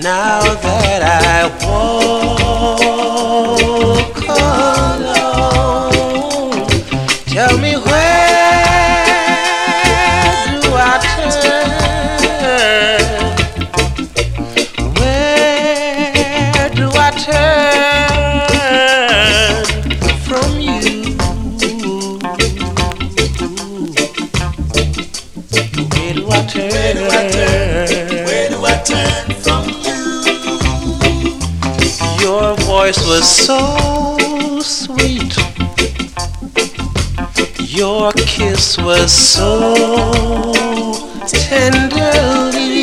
Now that I walk alone, tell me where do I turn? Where do I turn from you? Where do I turn? Where do I turn from you? Your voice was so sweet. Your kiss was so tenderly